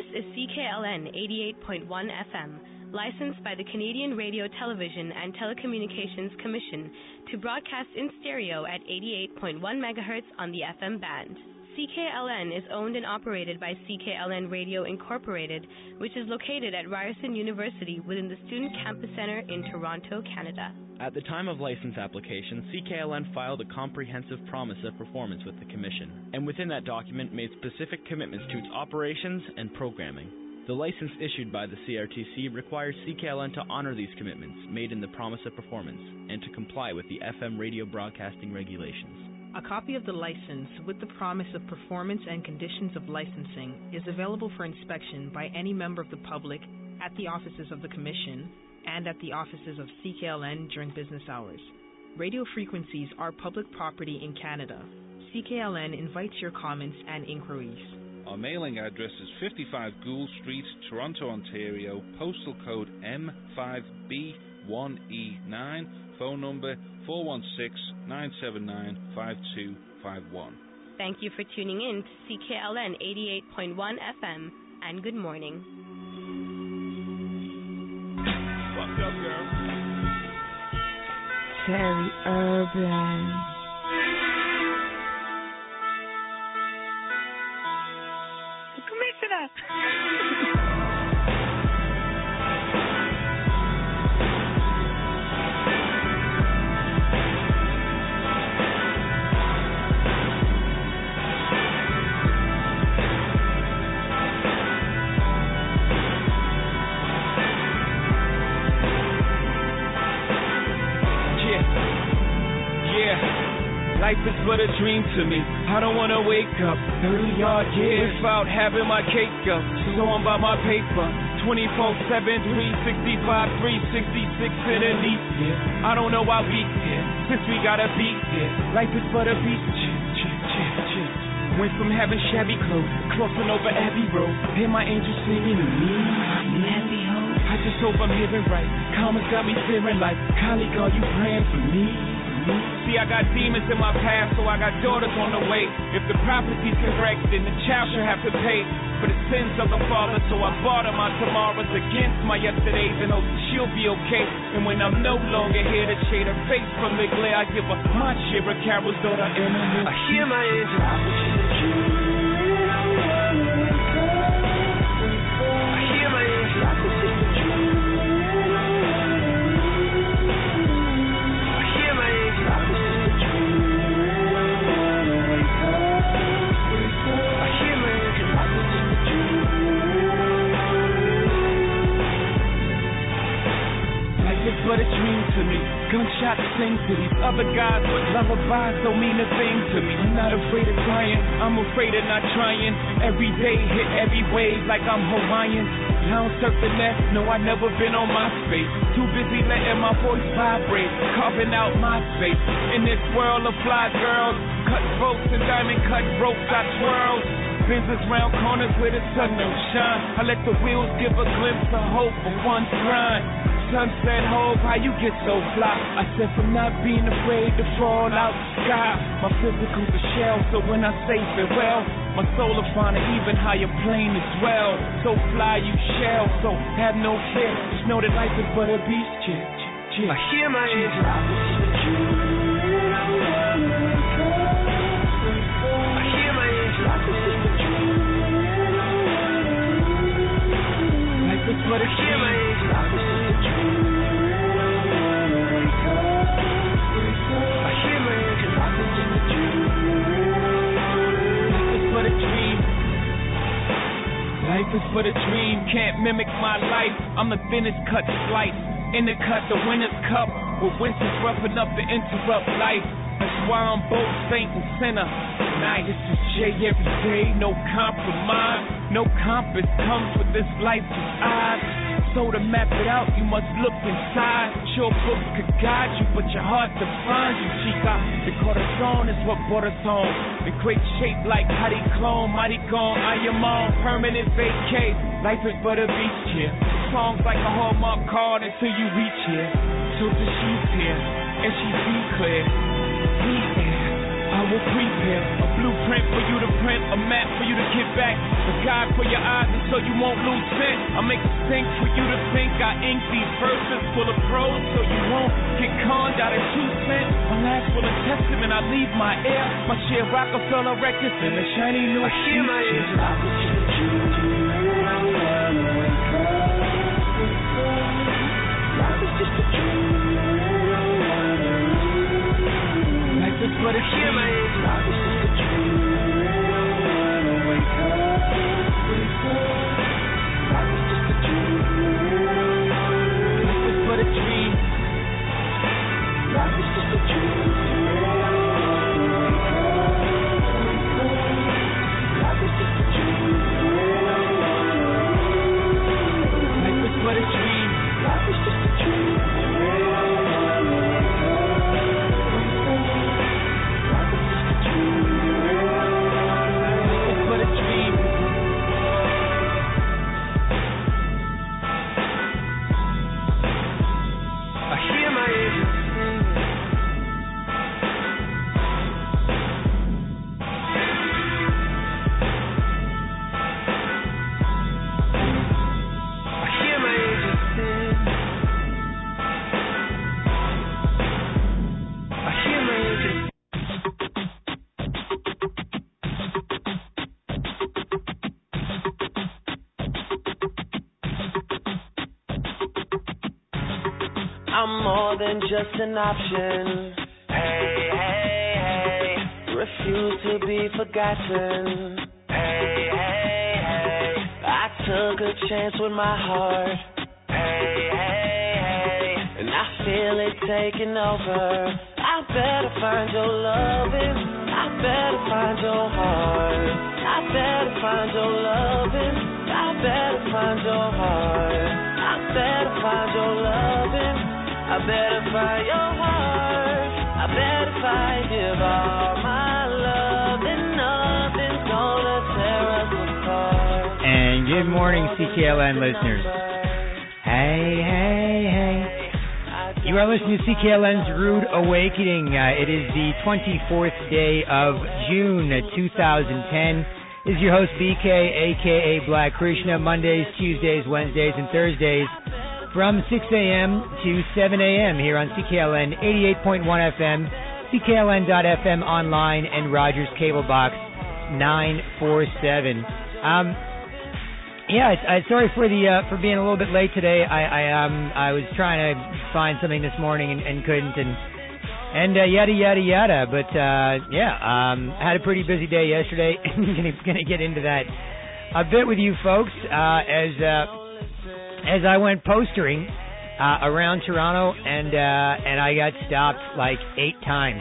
is CKLN 88.1 FM, licensed by the Canadian Radio, Television and Telecommunications Commission to broadcast in stereo at 88.1 MHz on the FM band. CKLN is owned and operated by CKLN Radio Incorporated, which is located at Ryerson University within the Student Campus Centre in Toronto, Canada. At the time of license application, CKLN filed a comprehensive promise of performance with the Commission, and within that document made specific commitments to its operations and programming. The license issued by the CRTC requires CKLN to honor these commitments made in the promise of performance and to comply with the FM radio broadcasting regulations. A copy of the license with the promise of performance and conditions of licensing is available for inspection by any member of the public at the offices of the Commission and at the offices of CKLN during business hours. Radio frequencies are public property in Canada. CKLN invites your comments and inquiries. Our mailing address is 55 Gould Street, Toronto, Ontario, postal code M5B1E9, phone number 416-979-5251. Thank you for tuning in to CKLN 88.1 FM, and good morning. What's up, girl? Terry Urban. Commissioner! Life is but a dream to me. I don't wanna wake up early without having my cake up. So I'm by my paper 24/7, 365, 366 in a leap. I don't know why we here since we gotta be here. Life is but a beach. Went from having shabby clothes, crossing over Abbey Road. Hear my angels singing to me. Happy hope. I just hope I'm hearing right. Karma's got me feeling like, colleague, are you praying for me? See, I got demons in my past, so I got daughters on the way. If the prophecy's correct, then the child should have to pay for the sins of the father. So I barter my tomorrows against my yesterdays and hope that she'll be okay. And when I'm no longer here to shade her face from the glare, I give her my share of Carol's daughter. And I hear my angel. I hear my angel. But a dream to me. Gunshots sing to these other guys, but lullabies don't mean a thing to me. I'm not afraid of crying, I'm afraid of not trying. Every day hit every wave like I'm Hawaiian. I don't surf the net, no, I never been on my space. Too busy letting my voice vibrate, carving out my space. In this world of fly girls, cut ropes and diamond cut ropes I twirl. Benzes round corners where the sun don't shine. I let the wheels give a glimpse of hope for one's grind. Sunset hope, how you get so fly? I said from not being afraid to fall out the sky. My physical's a shell, so when I say farewell, my soul will find an even higher plane as well. So fly you shall, so have no fear. Just know that life is but a beast, I hear my angel. I hear my angel. Life is but a hear my angel. Life is but a dream, can't mimic my life. I'm the thinnest cut slice, in the cut, the winner's cup, with winters roughing up to interrupt life. That's why I'm both saint and sinner. Night is a J every day, no compromise. No compass comes with this life just eyes. So to map it out, you must look inside. Sure books could guide you, but your heart defines you, chica. The corazon is what brought us home. In great shape like Hadi Clone, Mighty Gone, I am on permanent vacay. Life is but a beach here. Songs like a Hallmark card until you reach here. So the she's here, and she be clear. I will prepare a blueprint blueprint for you to print, a map for you to get back, a guide for your eyes until you won't lose scent. I make a sink for you to think. I ink these verses full of prose so you won't get conned out of 2 cents. My last full of testament, I leave my air, my share Rockefeller records and the shiny new shit. Life is just a dream. Life is just a dream. Life is but a dream. Life is just a dream. Wake up, wake up. Life is just a dream. Life is but a dream. Life is just a dream. Wake up, wake up. Life is just a dream. Life is but a dream. Life is just a dream. I'm more than just an option. Hey, hey, hey. Refuse to be forgotten. Hey, hey, hey. I took a chance with my heart. Hey, hey, hey. And I feel it taking over. I better find your loving. I better find your heart. I better find your loving. I better find your heart. I better find your loving. I better find your heart. I better find give all my love, and nothing's gonna tear us apart. And good morning, CKLN listeners. Hey, hey, hey. You are listening to CKLN's Rude Awakening. It is the 24th day of June 2010. This is your host, BK, a.k.a. Black Krishna, Mondays, Tuesdays, Wednesdays, and Thursdays, from 6 a.m. to 7 a.m. here on CKLN 88.1 FM, CKLN.FM online, and Rogers Cable Box 947. Sorry for being a little bit late today. I was trying to find something this morning and couldn't, and yada yada yada. But had a pretty busy day yesterday. Gonna get into that a bit with you folks as I went postering around Toronto, and I got stopped like 8 times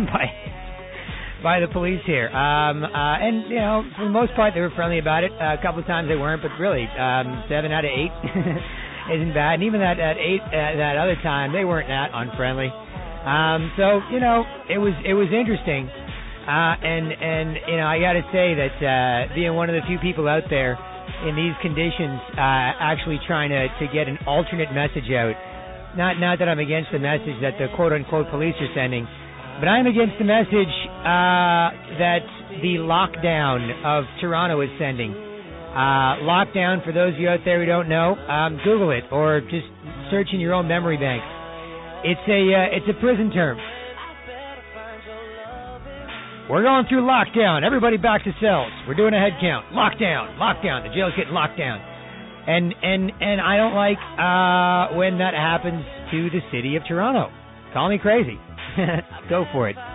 by the police here. And you know, for the most part, they were friendly about it. A couple of times they weren't, but really, 7 out of 8 isn't bad. And even that other time, they weren't that unfriendly. So you know, it was interesting. And you know, I got to say that being one of the few people out there in these conditions, actually trying to get an alternate message out. Not that I'm against the message that the quote-unquote police are sending, but I'm against the message that the lockdown of Toronto is sending. Lockdown, for those of you out there who don't know, Google it or just search in your own memory banks. It's a prison term. We're going through lockdown. Everybody back to cells. We're doing a head count. Lockdown. The jail's getting locked down. And I don't like when that happens to the city of Toronto. Call me crazy. Go for it.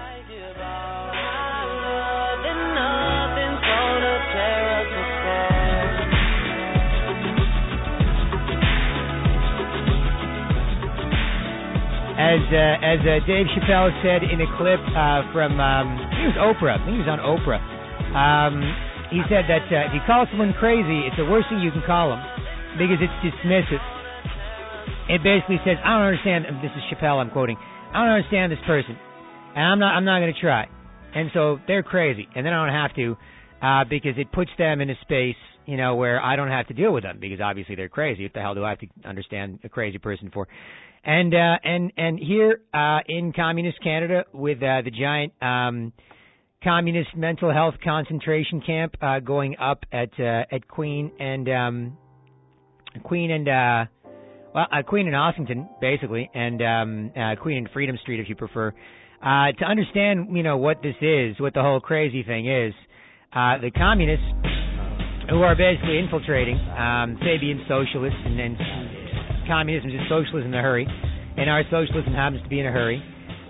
As Dave Chappelle said in a clip from, I think it was Oprah. I think he was on Oprah. He said that if you call someone crazy, it's the worst thing you can call them because it's dismissive. It basically says, I don't understand. This is Chappelle I'm quoting. I don't understand this person, and I'm not going to try. And so they're crazy, and then I don't have to because it puts them in a space, you know, where I don't have to deal with them because obviously they're crazy. What the hell do I have to understand a crazy person for? And here in communist Canada with the giant communist mental health concentration camp going up at Queen and Queen and Ossington, basically, and Queen and Freedom Street, if you prefer. To understand, what this is, what the whole crazy thing is, the communists who are basically infiltrating Fabian socialists, and communism is socialism in a hurry, and our socialism happens to be in a hurry.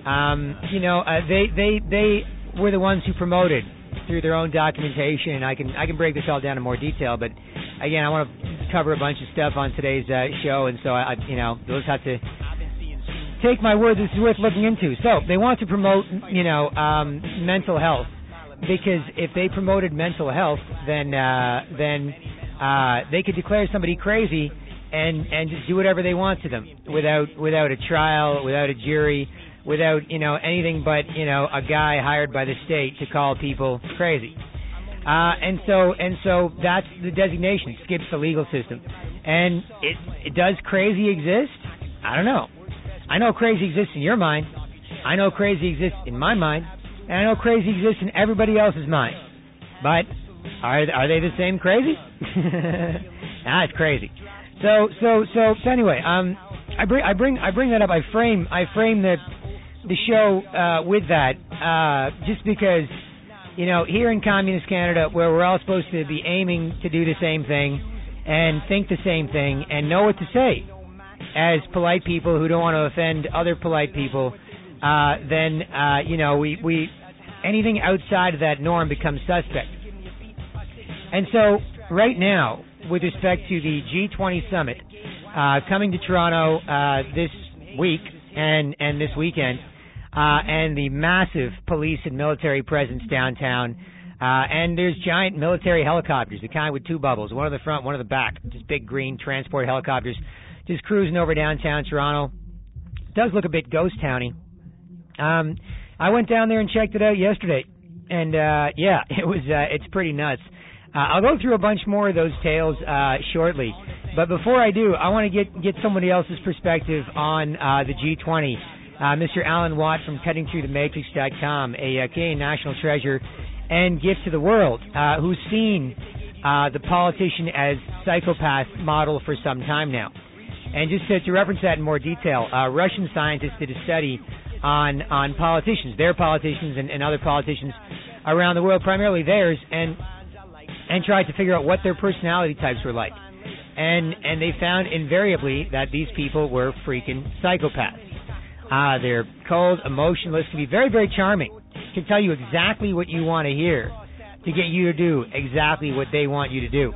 They were the ones who promoted through their own documentation, and I can break this all down in more detail, but again, I want to cover a bunch of stuff on today's show, and so you'll just have to take my word. This is worth looking into. So they want to promote, mental health, because if they promoted mental health, then they could declare somebody crazy and just do whatever they want to them without a trial, without a jury, without anything but a guy hired by the state to call people crazy. And so that's the designation. It skips the legal system. And it does crazy exist? I don't know. I know crazy exists in your mind. I know crazy exists in my mind. And I know crazy exists in everybody else's mind. But are they the same crazy? Nah, it's crazy. So anyway, I bring that up. I frame the show with that just because here in communist Canada, where we're all supposed to be aiming to do the same thing and think the same thing and know what to say as polite people who don't want to offend other polite people, then we anything outside of that norm becomes suspect. And so right now, with respect to the G20 summit coming to Toronto this week and this weekend, and the massive police and military presence downtown, and there's giant military helicopters, the kind with two bubbles, one on the front, one on the back, just big green transport helicopters, just cruising over downtown Toronto. It does look a bit ghost towny. I went down there and checked it out yesterday, and it's pretty nuts. I'll go through a bunch more of those tales shortly, but before I do, I want to get somebody else's perspective on the G20. Mr. Alan Watt from CuttingThroughTheMatrix.com, a Canadian national treasure and gift to the world, who's seen the politician as psychopath model for some time now. And just to reference that in more detail, Russian scientists did a study on politicians, their politicians and other politicians around the world, primarily theirs, and tried to figure out what their personality types were like. And they found invariably that these people were freaking psychopaths. They're cold, emotionless, can be very, very charming, can tell you exactly what you want to hear to get you to do exactly what they want you to do.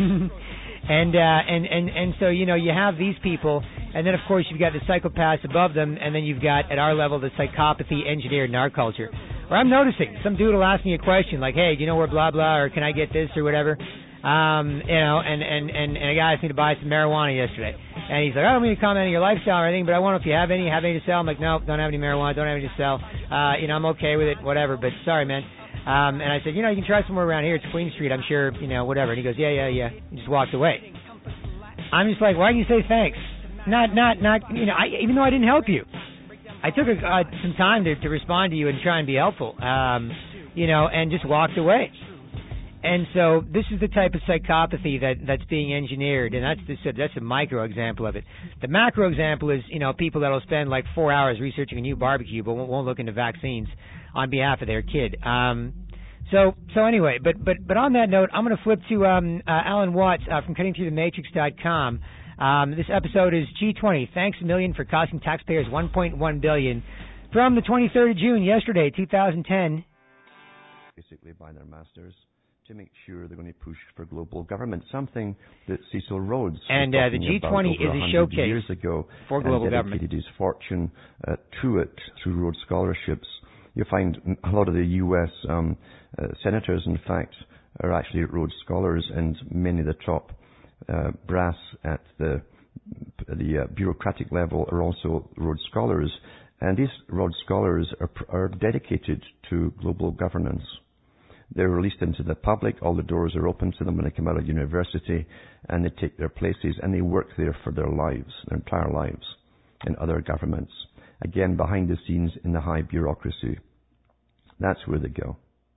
And so, you have these people, and then, of course, you've got the psychopaths above them, and then you've got, at our level, the psychopathy engineered in our culture. Where I'm noticing, some dude will ask me a question like, hey, do you know where blah, blah, or can I get this or whatever? And a guy asked me to buy some marijuana yesterday. And he's like, I don't mean to comment on your lifestyle or anything, but I wonder if you have any to sell. I'm like, no, don't have any marijuana, don't have any to sell. I'm okay with it, whatever, but sorry, man. And I said, you can try somewhere around here. It's Queen Street, I'm sure, whatever. And he goes, yeah. He just walked away. I'm just like, why didn't you say thanks? Not, even though I didn't help you. I took some time to respond to you and try and be helpful, and just walked away. And so this is the type of psychopathy that's being engineered, and that's a micro example of it. The macro example is, people that'll spend like 4 hours researching a new barbecue but won't look into vaccines on behalf of their kid. So anyway, but on that note, I'm going to flip to Alan Watts from CuttingThroughTheMatrix.com. This episode is G20. Thanks a million for costing taxpayers $1.1 billion. From the 23rd of June, yesterday, 2010. Basically by their masters to make sure they're going to push for global government, something that Cecil Rhodes and the G20 is a showcase years ago for global government. Dedicated his fortune to it through Rhodes scholarships. You find a lot of the U.S. Senators, in fact, are actually Rhodes scholars, and many of the top brass at the bureaucratic level are also Rhodes scholars. And these Rhodes scholars are dedicated to global governance. They're released into the public. All the doors are open to them when they come out of university, and they take their places, and they work there for their lives, their entire lives, in other governments. Again, behind the scenes in the high bureaucracy. That's where they go.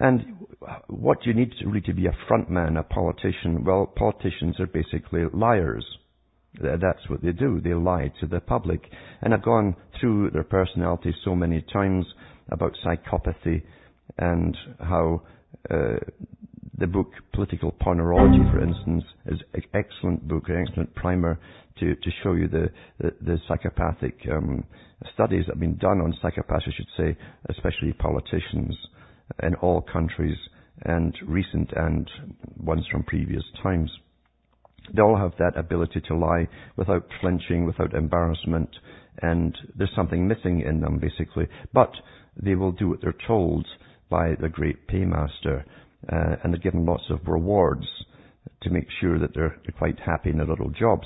And what you need really to be a front man, a politician, well, politicians are basically liars. That's what they do. They lie to the public. And I've gone through their personalities so many times about psychopathy and how the book Political Pornology, for instance, is an excellent book, an excellent primer to show you the psychopathic studies that have been done on psychopaths, I should say, especially politicians in all countries, and recent and ones from previous times. They all have that ability to lie without flinching, without embarrassment, and there's something missing in them, basically. But they will do what they're told by the great paymaster, and they're given lots of rewards to make sure that they're quite happy in their little jobs.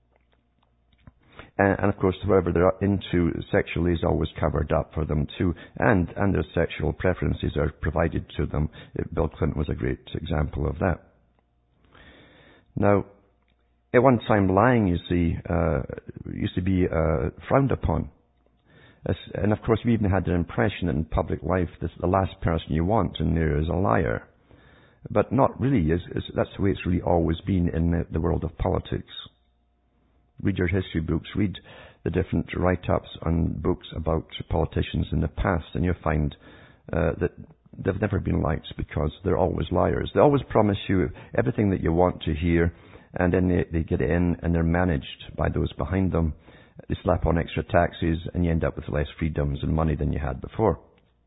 And of course, whoever they're into sexually is always covered up for them too, and their sexual preferences are provided to them. Bill Clinton was a great example of that. Now, at one time, lying, you see, used to be frowned upon. And of course, we even had an impression that in public life, the last person you want in there is a liar. But not really. That's the way it's really always been in the world of politics. Read your history books, read the different write-ups on books about politicians in the past, and you'll find that they've never been liked because they're always liars. They always promise you everything that you want to hear, and then they get in and they're managed by those behind them. They slap on extra taxes, and you end up with less freedoms and money than you had before.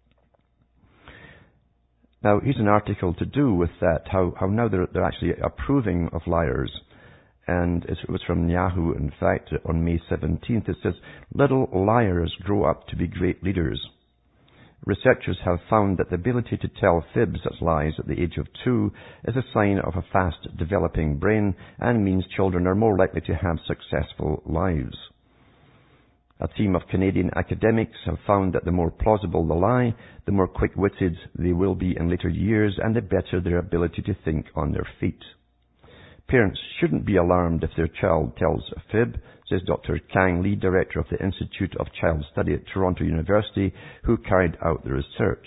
Now, here's an article to do with that, how now they're actually approving of liars. And it was from Yahoo, in fact, on May 17th. It says, "Little liars grow up to be great leaders. Researchers have found that the ability to tell fibs, that's lies, at the age of 2 is a sign of a fast developing brain and means children are more likely to have successful lives. A team of Canadian academics have found that the more plausible the lie, the more quick-witted they will be in later years and the better their ability to think on their feet. Parents shouldn't be alarmed if their child tells a fib," says Dr. Kang Lee, director of the Institute of Child Study at Toronto University, who carried out the research.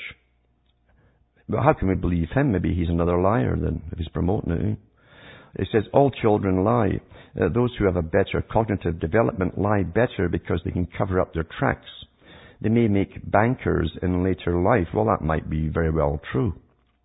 But how can we believe him? Maybe he's another liar then, if he's promoting it. It says, "All children lie. Those who have a better cognitive development lie better because they can cover up their tracks. They may make bankers in later life." Well, that might be very well true.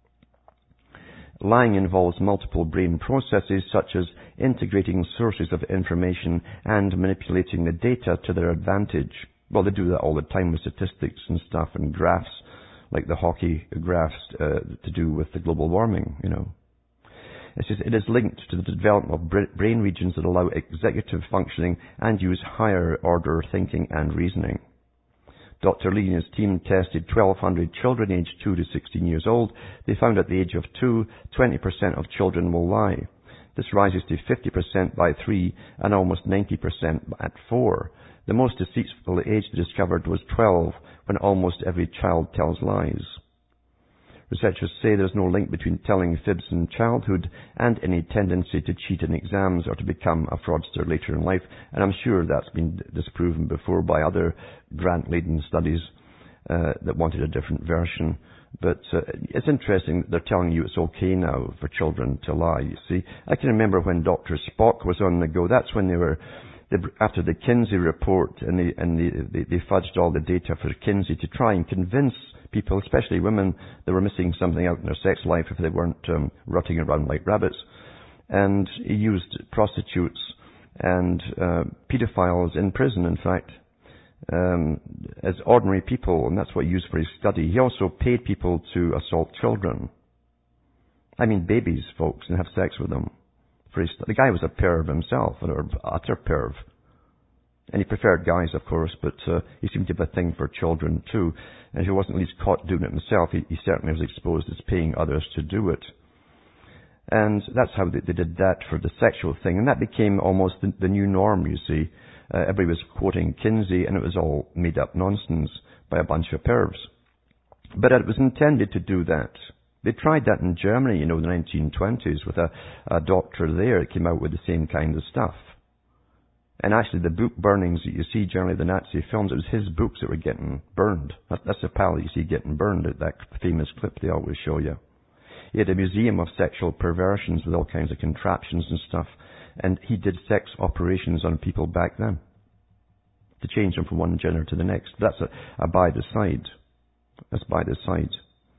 Lying involves multiple brain processes such as integrating sources of information and manipulating the data to their advantage. Well, they do that all the time with statistics and stuff and graphs, like the hockey graphs to do with the global warming, you know. It says it is linked to the development of brain regions that allow executive functioning and use higher order thinking and reasoning. Dr. Lee and his team tested 1,200 children aged 2 to 16 years old. They found at the age of 2, 20% of children will lie. This rises to 50% by 3 and almost 90% at 4. The most deceitful age discovered was 12, when almost every child tells lies. Researchers say there's no link between telling fibs in childhood and any tendency to cheat in exams or to become a fraudster later in life. And I'm sure that's been disproven before by other grant-laden studies that wanted a different version. But it's interesting that they're telling you it's okay now for children to lie, you see. I can remember when Dr. Spock was on the go. That's when after the Kinsey report, and they fudged all the data for Kinsey to try and convince people, especially women, that were missing something out in their sex life if they weren't rutting around like rabbits. And he used prostitutes and pedophiles in prison, in fact, as ordinary people, and that's what he used for his study. He also paid people to assault children. I mean babies, folks, and have sex with them. The guy was a perv himself, an utter perv. And he preferred guys, of course, but he seemed to have a thing for children too. And if he wasn't at least caught doing it himself, he certainly was exposed as paying others to do it. And that's how they did that for the sexual thing. And that became almost the new norm, you see. Everybody was quoting Kinsey, and it was all made-up nonsense by a bunch of pervs. But it was intended to do that. They tried that in Germany, in the 1920s, with a doctor there that came out with the same kind of stuff. And actually the book burnings that you see generally the Nazi films, it was his books that were getting burned. That's the pal that you see getting burned, that famous clip they always show you. He had a museum of sexual perversions with all kinds of contraptions and stuff. And he did sex operations on people back then to change them from one gender to the next. That's a by the side. That's by the side.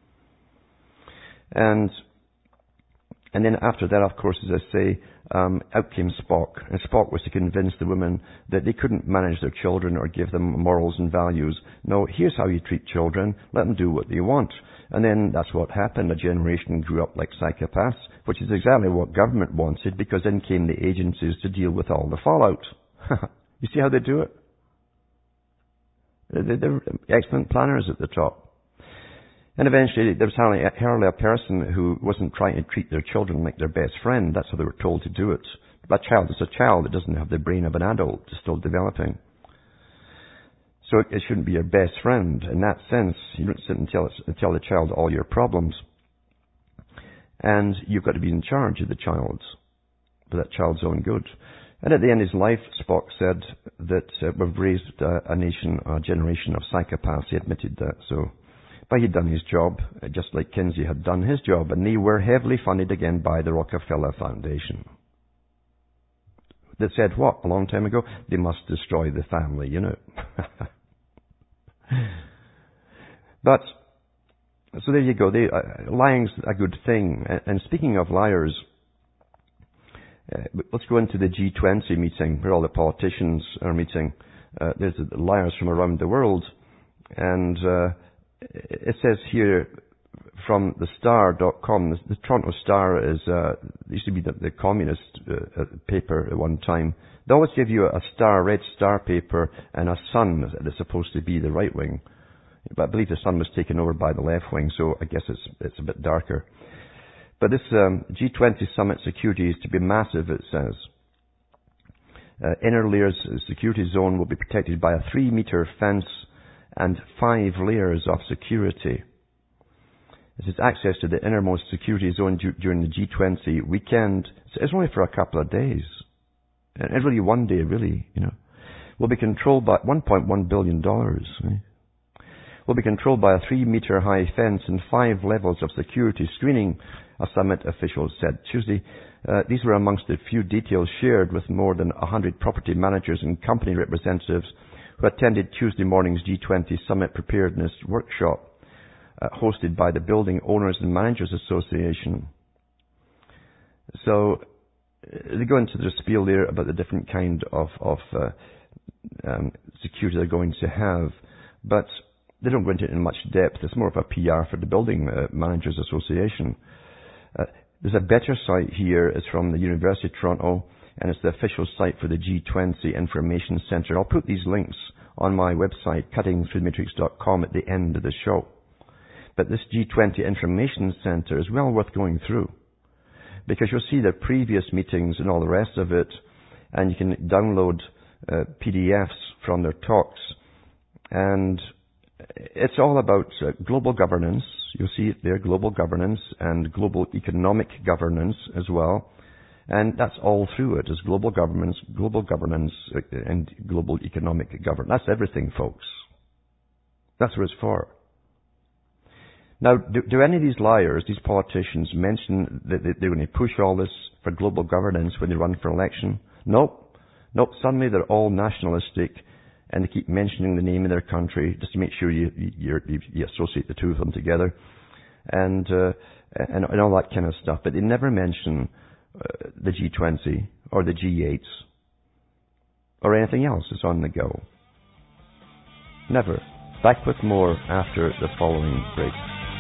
And then after that, of course, as I say, out came Spock. And Spock was to convince the women that they couldn't manage their children or give them morals and values. No, here's how you treat children. Let them do what they want. And then that's what happened. A generation grew up like psychopaths, which is exactly what government wanted, because then came the agencies to deal with all the fallout. You see how they do it? They're excellent planners at the top. And eventually there was hardly a person who wasn't trying to treat their children like their best friend. That's how they were told to do it. A child is a child. It doesn't have the brain of an adult. It's still developing. So it shouldn't be your best friend. In that sense, you don't sit and tell the child all your problems. And you've got to be in charge of the child, for that child's own good. And at the end of his life, Spock said that we've raised a generation of psychopaths. He admitted that. So, but he'd done his job, just like Kinsey had done his job. And they were heavily funded again by the Rockefeller Foundation. That said what? A long time ago? They must destroy the family, you know. But, so there you go. Lying's a good thing. And speaking of liars, let's go into the G20 meeting where all the politicians are meeting. There's liars from around the world. And it says here from the Star.com, the Toronto Star used to be the communist paper at one time. They always give you a red star paper and a Sun that's supposed to be the right wing. But I believe the Sun was taken over by the left wing, so I guess it's a bit darker. But this G20 summit security is to be massive, it says. Inner layers security zone will be protected by a 3-meter fence and 5 layers of security. This is access to the innermost security zone during the G20 weekend. It's only for a couple of days. And really one day, really, you know. Will be controlled by $1.1 billion. Right? Will be controlled by a 3-meter high fence and 5 levels of security screening, a summit official said Tuesday. These were amongst the few details shared with more than 100 property managers and company representatives who attended Tuesday morning's G20 Summit Preparedness Workshop, hosted by the Building Owners and Managers Association. So they go into the spiel there about the different kind of security they're going to have, but they don't go into it in much depth. It's more of a PR for the Building Managers Association. There's a better site here. It's from the University of Toronto, and it's the official site for the G20 Information Centre. I'll put these links on my website, cuttingthroughthematrix.com, at the end of the show. But this G20 Information Centre is well worth going through, because you'll see the previous meetings and all the rest of it, and you can download PDFs from their talks. And it's all about global governance. You'll see it there, global governance and global economic governance as well. And that's all through it, is global governance, and global economic governance. That's everything, folks. That's what it's for. Now, do any of these liars, these politicians, mention that they're going to push all this for global governance when they run for election? Nope. Suddenly they're all nationalistic, and they keep mentioning the name of their country just to make sure you associate the two of them together, and all that kind of stuff. But they never mention the G20 or the G8 or anything else that's on the go. Never. Back with more after the following break.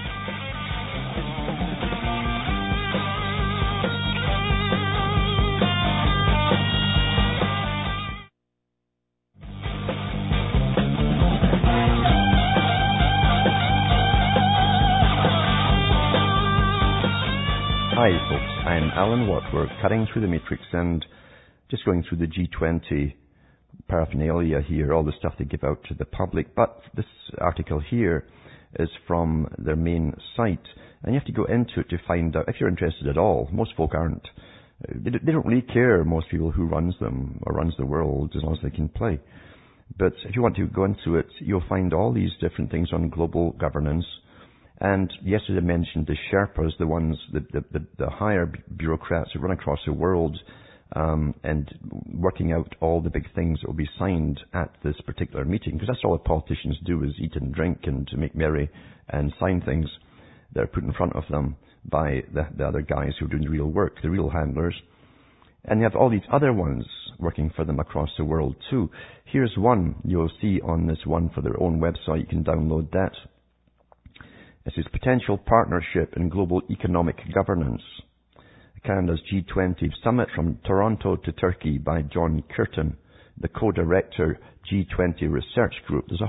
Hi folks, I'm Alan Watt. We're cutting through the matrix and just going through the G20 paraphernalia here, all the stuff they give out to the public. But this article here is from their main site, and you have to go into it to find out, if you're interested at all. Most folk aren't. They don't really care, most people, who runs them or runs the world, as long as they can play. But if you want to go into it, you'll find all these different things on global governance. And yesterday I mentioned the Sherpas, the ones, the higher bureaucrats who run across the world, and working out all the big things that will be signed at this particular meeting. Because that's all the politicians do, is eat and drink and to make merry and sign things that are put in front of them by the other guys who are doing the real work, the real handlers. And you have all these other ones working for them across the world too. Here's one you'll see on this one for their own website. You can download that. It says Potential Partnership in Global Economic Governance. Canada's G20 Summit from Toronto to Turkey by John Curtin, the co-director, G20 Research Group. There's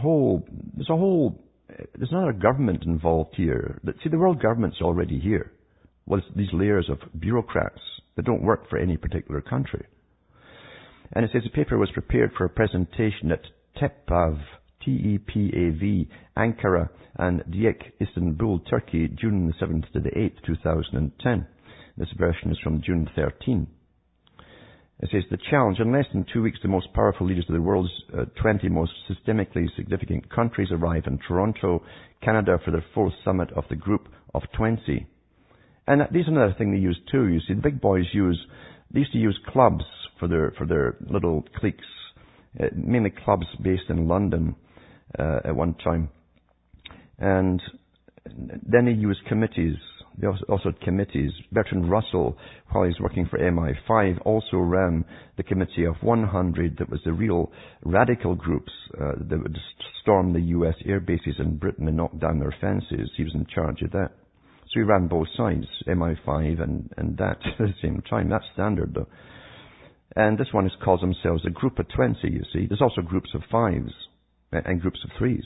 another government involved here. See, the world government's already here. Well, it's these layers of bureaucrats that don't work for any particular country. And it says the paper was prepared for a presentation at TEPAV, T-E-P-A-V, Ankara and Diyek, Istanbul, Turkey, June the 7th to the 8th, 2010. This version is from June 13. It says, the challenge, in less than 2 weeks, the most powerful leaders of the world's 20 most systemically significant countries arrive in Toronto, Canada, for their fourth summit of the Group of 20. And this is another thing they use too. You see, the big boys they used to use clubs for their little cliques, mainly clubs based in London at one time. And then they used committees. They also had committees. Bertrand Russell, while he was working for MI5, also ran the Committee of 100 that was the real radical groups that would storm the US air bases in Britain and knock down their fences. He was in charge of that. So he ran both sides, MI5 and that at the same time. That's standard though. And this one calls themselves a Group of 20, you see. There's also groups of 5s and groups of 3s.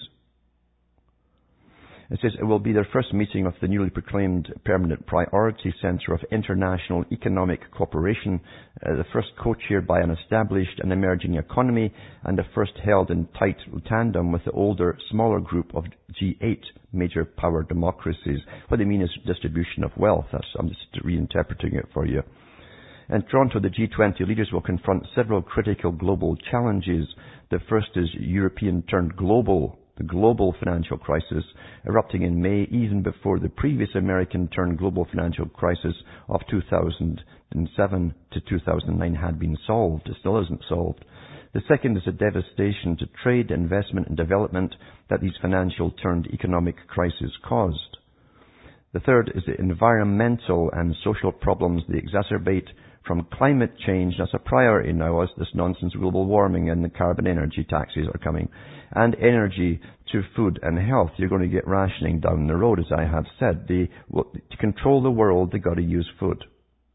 It says it will be their first meeting of the newly proclaimed Permanent Priority Centre of International Economic Cooperation, the first co-chaired by an established and emerging economy, and the first held in tight tandem with the older, smaller group of G8 major power democracies. What they mean is distribution of wealth. I'm just reinterpreting it for you. In Toronto, the G20 leaders will confront several critical global challenges. The first is European turned global. The global financial crisis erupting in May, even before the previous American turned global financial crisis of 2007 to 2009 had been solved. It still isn't solved. The second is the devastation to trade, investment and development that these financial turned economic crises caused. The third is the environmental and social problems they exacerbate, from climate change, that's a priority now, as this nonsense global warming and the carbon energy taxes are coming, and energy to food and health. You're going to get rationing down the road, as I have said. To control the world, they've got to use food.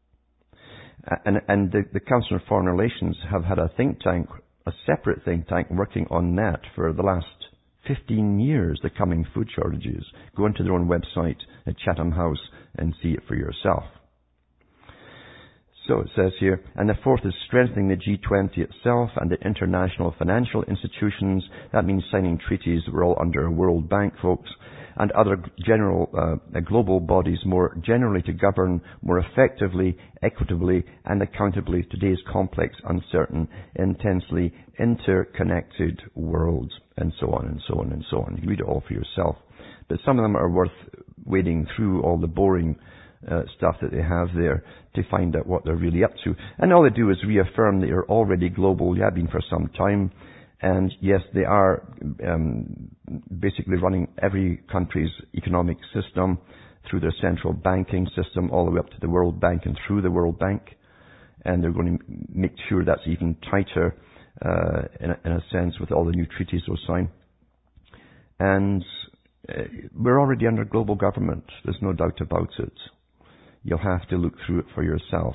And the Council on Foreign Relations have had a think tank, a separate think tank, working on that for the last 15 years, the coming food shortages. Go into their own website at Chatham House and see it for yourself. So it says here, and the fourth is strengthening the G20 itself and the international financial institutions. That means signing treaties that we're all under a World Bank, folks, and other general global bodies more generally to govern more effectively, equitably, and accountably today's complex, uncertain, intensely interconnected world, and so on and so on and so on. You read it all for yourself. But some of them are worth wading through all the boring stuff that they have there to find out what they're really up to. And all they do is reaffirm that you're already global. You have been for some time. And yes, they are basically running every country's economic system through their central banking system all the way up to the World Bank and through the World Bank. And they're going to make sure that's even tighter in a sense with all the new treaties they'll sign. And we're already under global government. There's no doubt about it. You'll have to look through it for yourself.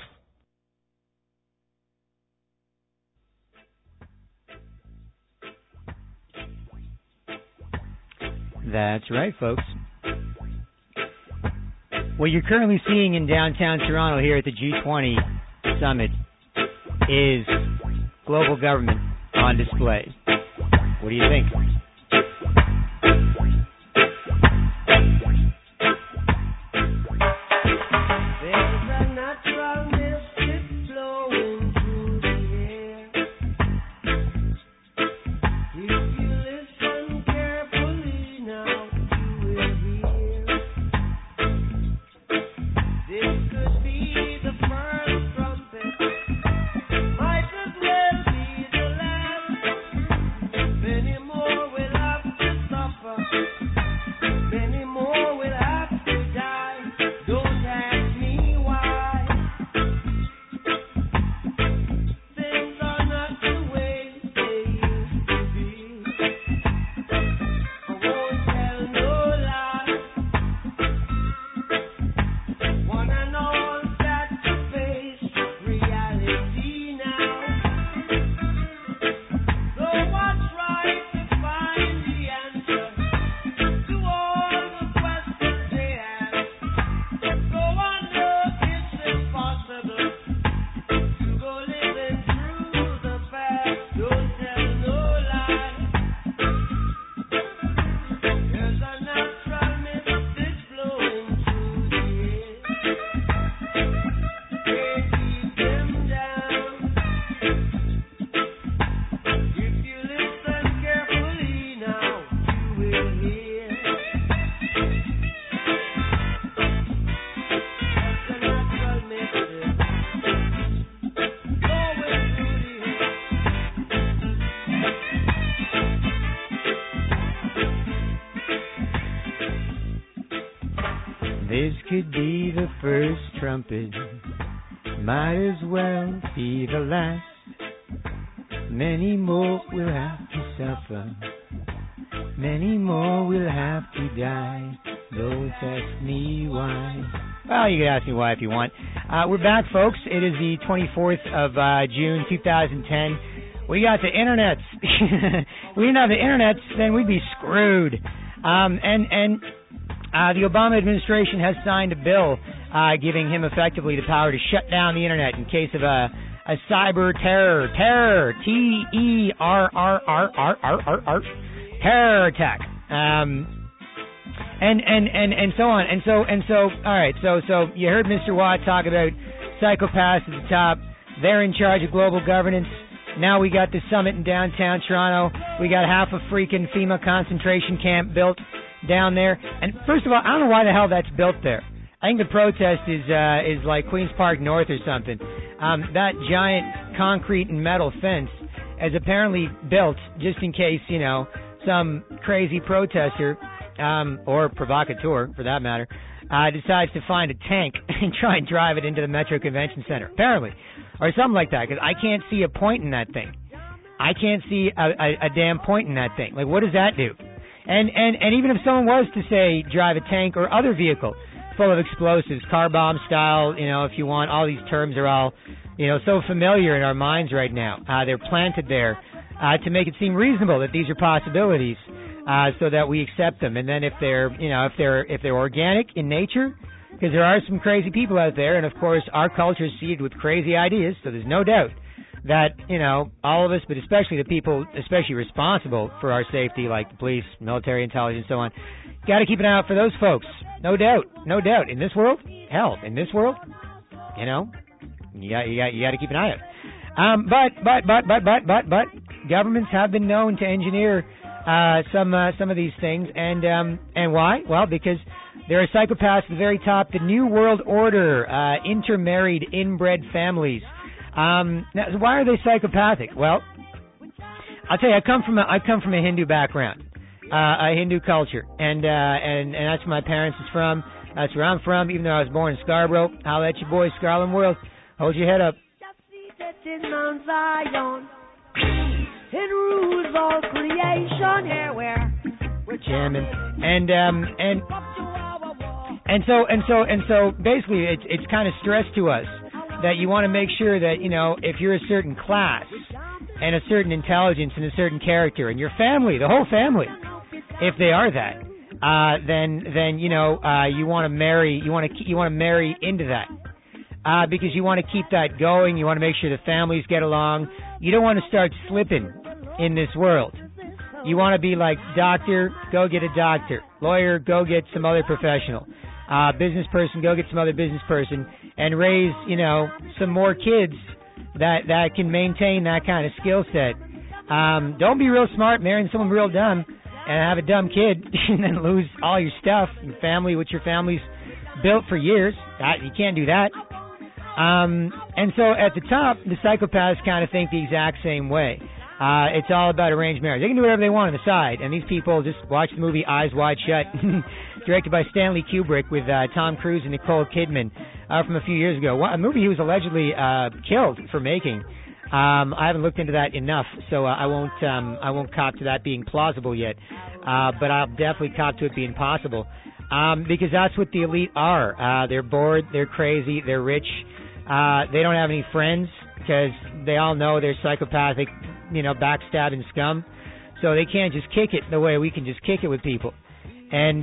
That's right, folks. What you're currently seeing in downtown Toronto here at the G20 Summit is global government on display. What do you think? There's a natural mystic This could be the first trumpet, might as well be the last. Many more will have to suffer, many more will have to die. Don't ask me why. Well, you can ask me why if you want. We're back, folks. It is the 24th of June, 2010. We got the internets. We didn't have the internets, then we'd be screwed. The Obama administration has signed a bill giving him effectively the power to shut down the internet in case of a cyber terror, T-E-R-R-R-R-R-R, terror attack, and so on, and so. All right, so you heard Mr. Watt talk about psychopaths at the top. They're in charge of global governance. Now we got the summit in downtown Toronto. We got half a freaking FEMA concentration camp built down there. And first of all, I don't know why the hell that's built there. I think the protest is like Queen's Park North or something. That giant concrete and metal fence is apparently built just in case, some crazy protester, or provocateur for that matter, decides to find a tank and try and drive it into the Metro Convention Center. Apparently. Or something like that, because I can't see a point in that thing. I can't see a damn point in that thing. Like, what does that do? And even if someone was to, say, drive a tank or other vehicle full of explosives, car bomb style, if you want, all these terms are all, so familiar in our minds right now. They're planted there to make it seem reasonable that these are possibilities, so that we accept them. And then if they're organic in nature, because there are some crazy people out there, and of course our culture is seeded with crazy ideas, so there's no doubt that, all of us, but especially the people, especially responsible for our safety, like the police, military, intelligence, so on, got to keep an eye out for those folks. No doubt. In this world, you got to keep an eye out. But governments have been known to engineer some of these things, and why? Well, because there are psychopaths at the very top. The New World Order, intermarried, inbred families. Now, why are they psychopathic? Well, I'll tell you, I come from a Hindu background, a Hindu culture, and that's where my parents is from. That's where I'm from. Even though I was born in Scarborough, holla at your boy, Scarlet World. Hold your head up. It rules all creation here where we're jamming. And so basically it's kind of stress to us that you want to make sure that, if you're a certain class and a certain intelligence and a certain character and your family, the whole family, if they are that, then you want to marry into that. Because you want to keep that going, you want to make sure the families get along. You don't want to start slipping in this world. You want to be like, doctor, go get a doctor. Lawyer, go get some other professional. Business person, go get some other business person, and raise, some more kids that can maintain that kind of skill set. Don't be real smart, marrying someone real dumb, and have a dumb kid, and then lose all your stuff, your family, which your family's built for years. You can't do that. And so at the top, the psychopaths kind of think the exact same way. It's all about arranged marriage. They can do whatever they want on the side, and these people just watch the movie Eyes Wide Shut, directed by Stanley Kubrick with Tom Cruise and Nicole Kidman from a few years ago. A movie he was allegedly killed for making. I haven't looked into that enough, so I won't cop to that being plausible yet. But I'll definitely cop to it being possible, because that's what the elite are. They're bored, they're crazy, they're rich. They don't have any friends because they all know they're psychopathic, backstabbing scum. So they can't just kick it the way we can just kick it with people. And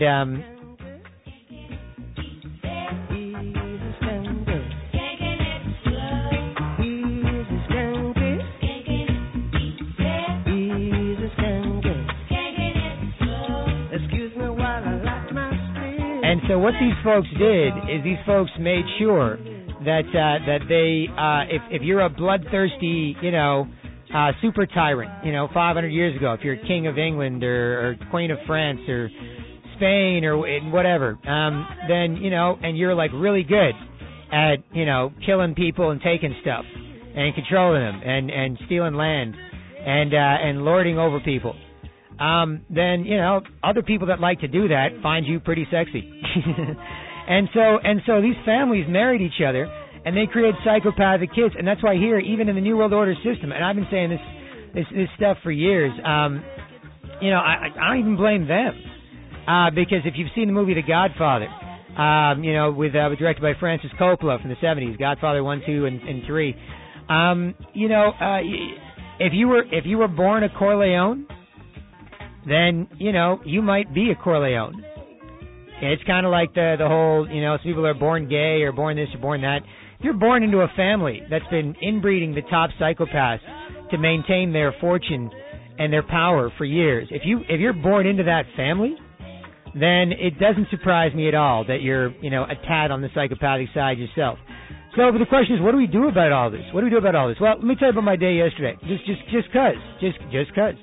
so what these folks did is these folks made sure that they, if you're a bloodthirsty, super tyrant, 500 years ago, if you're king of England or queen of France or Spain or whatever, then, and you're like really good at, killing people and taking stuff and controlling them and stealing land and lording over people, then, other people that like to do that find you pretty sexy. And so these families married each other, and they create psychopathic kids. And that's why here, even in the New World Order system, and I've been saying this stuff for years, you know, I don't even blame them. Because if you've seen the movie The Godfather, you know, with directed by Francis Coppola from the 70s, Godfather 1, 2, and 3, you know, if you were born a Corleone, then, you know, you might be a Corleone. It's kind of like the whole, you know, some people are born gay or born this or born that. If you're born into a family that's been inbreeding the top psychopaths to maintain their fortune and their power for years, if you're born into that family, then it doesn't surprise me at all that you're, you know, a tad on the psychopathic side yourself. So the question is, what do we do about all this? What do we do about all this? Well, let me tell you about my day yesterday. Just cause.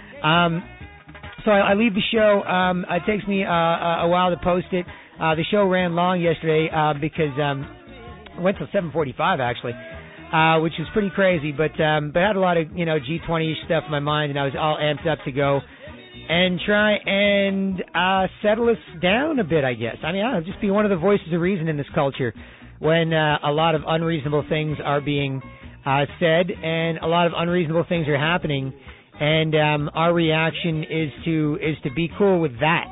So I leave the show. It takes me a while to post it. The show ran long yesterday because it went till 7:45 actually, which was pretty crazy. But I had a lot of, you know, G20-ish stuff in my mind, and I was all amped up to go and try and settle us down a bit, I guess. I mean, I'll just be one of the voices of reason in this culture when a lot of unreasonable things are being said and a lot of unreasonable things are happening, and our reaction is to be cool with that.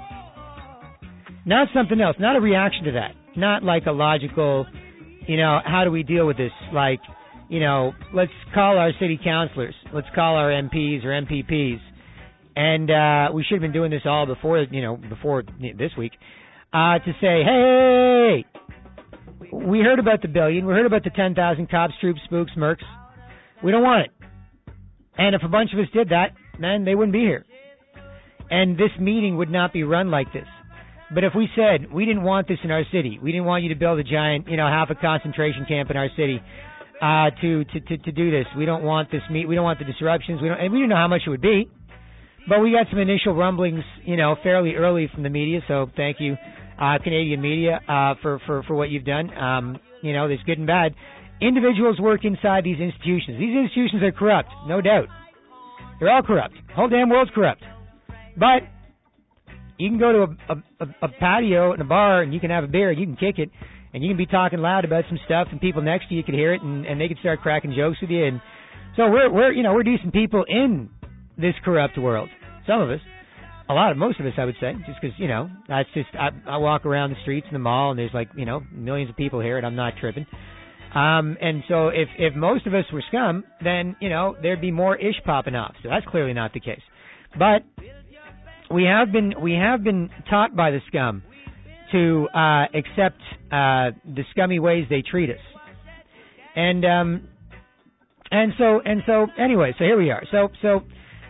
Not something else, not a reaction to that. Not like a logical, you know, how do we deal with this? Like, you know, let's call our city councilors, let's call our MPs or MPPs. And we should have been doing this all before this week, to say, hey, we heard about the billion, we heard about the 10,000 cops, troops, spooks, mercs. We don't want it. And if a bunch of us did that, then they wouldn't be here. And this meeting would not be run like this. But if we said we didn't want this in our city, we didn't want you to build a giant, you know, half a concentration camp in our city to do this. We don't want this we don't want the disruptions. And we didn't know how much it would be. But we got some initial rumblings, you know, fairly early from the media, so thank you, Canadian media, for what you've done. You know, there's good and bad. Individuals work inside these institutions. These institutions are corrupt, no doubt. They're all corrupt. The whole damn world's corrupt. But you can go to a patio in a bar and you can have a beer and you can kick it and you can be talking loud about some stuff and people next to you can hear it and they can start cracking jokes with you. And so we're decent people in this corrupt world. Some of us. Most of us, I would say, just because, you know, that's just, I walk around the streets in the mall and there's like, you know, millions of people here and I'm not tripping. And so if most of us were scum, then, you know, there'd be more ish popping off. So that's clearly not the case. But we have been taught by the scum to accept the scummy ways they treat us. And so anyway, so here we are. So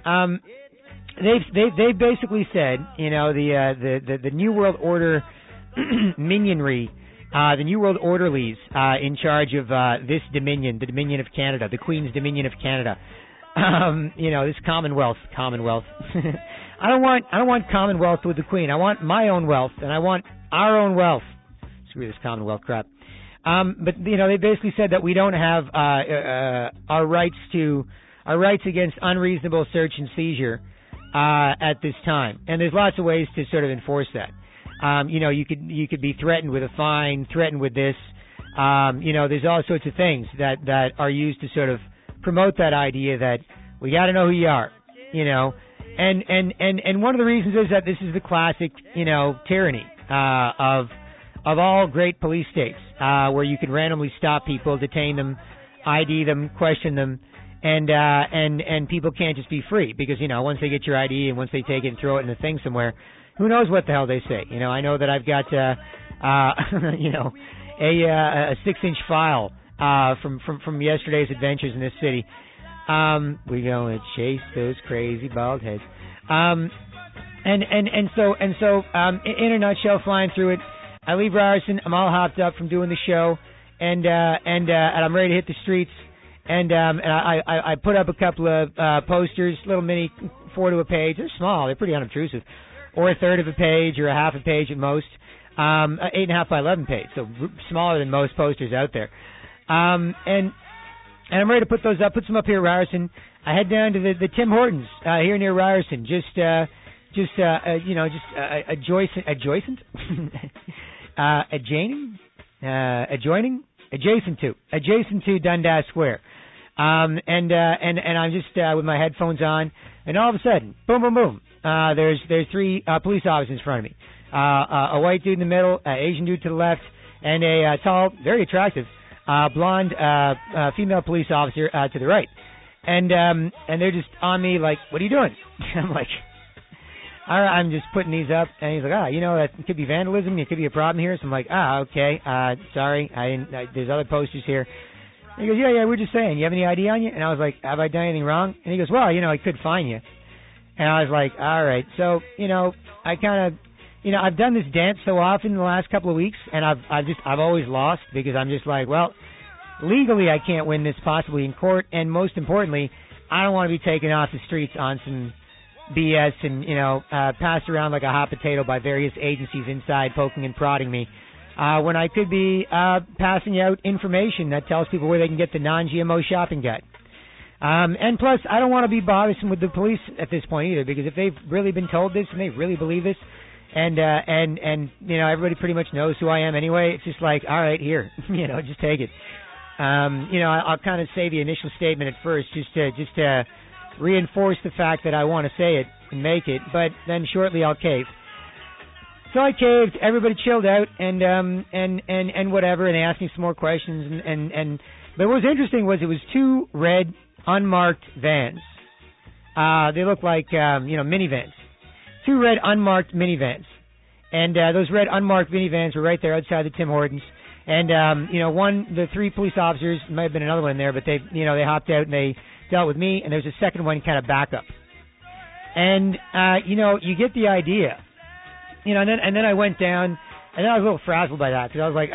they've basically said, you know, the New World Order minionry, the New World Orderlies in charge of this Dominion, the Dominion of Canada, the Queen's Dominion of Canada. You know, this Commonwealth. I don't want Commonwealth with the Queen. I want my own wealth, and I want our own wealth. Screw this Commonwealth crap. But you know, they basically said that we don't have our rights against unreasonable search and seizure at this time, and there's lots of ways to sort of enforce that. You know, you could be threatened with a fine, threatened with this. You know, there's all sorts of things that are used to sort of promote that idea that we got to know who you are. You know, and one of the reasons is that this is the classic, you know, tyranny of all great police states, where you can randomly stop people, detain them, ID them, question them. And people can't just be free because, you know, once they get your ID and once they take it and throw it in a thing somewhere, who knows what the hell they say. You know, I know that I've got, you know, a 6-inch file, from yesterday's adventures in this city. We go and chase those crazy bald heads. And so, in a nutshell, flying through it, I leave Ryerson. I'm all hopped up from doing the show and I'm ready to hit the streets. And I put up a couple of posters, little mini 4 to a page. They're small. They're pretty unobtrusive. Or a third of a page or a half a page at most. 8.5 by 11 page. So smaller than most posters out there. And I'm ready to put those up. Put some up here at Ryerson. I head down to the Tim Hortons here near Ryerson. Just adjacent. adjacent to Dundas Square. And I'm just with my headphones on, and all of a sudden, boom, boom, boom. There's three police officers in front of me. A white dude in the middle, an Asian dude to the left, and a tall, very attractive, blonde female police officer to the right. And they're just on me like, what are you doing? I'm like, all right, I'm just putting these up. And he's like, that could be vandalism. It could be a problem here. So I'm like, okay, sorry. There's other posters here. And he goes, yeah, we're just saying. You have any ID on you? And I was like, have I done anything wrong? And he goes, well, I could fine you. And I was like, all right. So, I kind of, I've done this dance so often in the last couple of weeks, and I've always lost because I'm just like, well, legally I can't win this possibly in court, and most importantly, I don't want to be taken off the streets on some BS and, passed around like a hot potato by various agencies inside poking and prodding me. When I could be passing out information that tells people where they can get the non-GMO shopping guide. And plus, I don't want to be bothersome with the police at this point either, because if they've really been told this and they really believe this, and everybody pretty much knows who I am anyway, it's just like, all right, here, just take it. I'll kind of say the initial statement at first just to reinforce the fact that I want to say it and make it, but then shortly I'll cave. So I caved. Everybody chilled out, and whatever. And they asked me some more questions. But what was interesting was it was two red unmarked vans. They looked like minivans. Two red unmarked minivans, and those red unmarked minivans were right there outside the Tim Hortons. And the three police officers, might have been another one in there, but they hopped out and they dealt with me. And there was a second one kind of backup. And you get the idea. And then I went down, and then I was a little frazzled by that because I was like,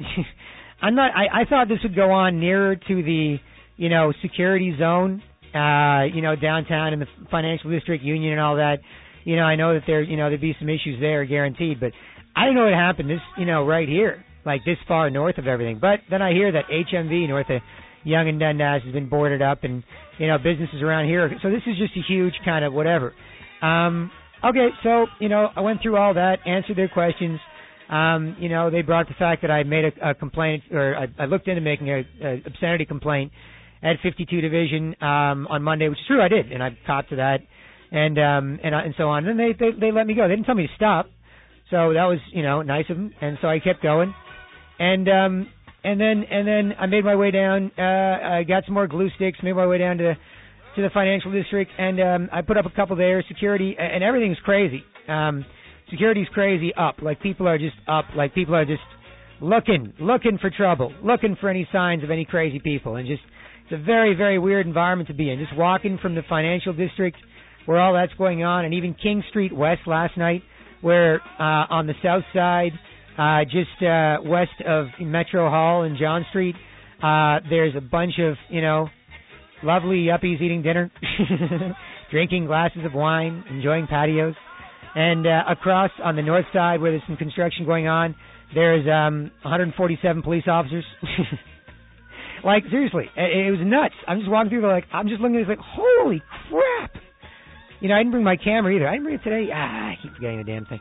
I thought this would go on nearer to the, security zone, downtown in the financial district, Union, and all that. I know that there'd be some issues there, guaranteed, but I didn't know what happened right here, like this far north of everything. But then I hear that HMV north of Yonge and Dundas has been boarded up, and businesses around here. So this is just a huge kind of whatever. Okay, so, I went through all that, answered their questions. They brought the fact that I made a complaint, or I looked into making a obscenity complaint at 52 Division on Monday, which is true, I did, and I copped to that, and so on. And then they let me go. They didn't tell me to stop, so that was, nice of them. And so I kept going, and then I made my way down. I got some more glue sticks, made my way down to the financial district, and I put up a couple there. Security, and everything's crazy. Security's crazy up. Like, people are just up. Like, people are just looking for trouble, looking for any signs of any crazy people. And just, it's a very, very weird environment to be in. Just walking from the financial district where all that's going on, and even King Street West last night, where on the south side, just west of Metro Hall and John Street, there's a bunch of, lovely yuppies eating dinner, drinking glasses of wine, enjoying patios. And across on the north side, where there's some construction going on, there's 147 police officers. Like, seriously, it was nuts. I'm just walking through, I'm just looking at this like, holy crap. I didn't bring my camera either. I didn't bring it today. I keep forgetting the damn thing.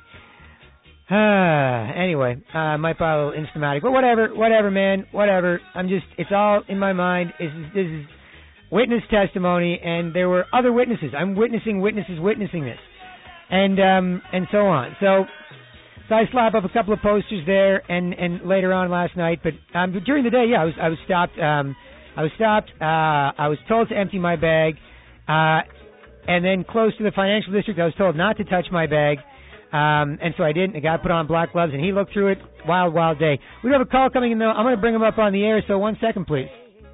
Anyway, might buy a little Instamatic. But whatever, man, whatever. It's all in my mind. This is witness testimony, and there were other witnesses. I'm witnessing witnesses witnessing this, and so on. So I slap up a couple of posters there, and later on last night. But during the day, yeah, I was stopped. I was told to empty my bag, and then close to the financial district, I was told not to touch my bag. And so I didn't. The guy put on black gloves, and he looked through it. Wild, wild day. We have a call coming in, though. I'm going to bring him up on the air, so 1 second, please.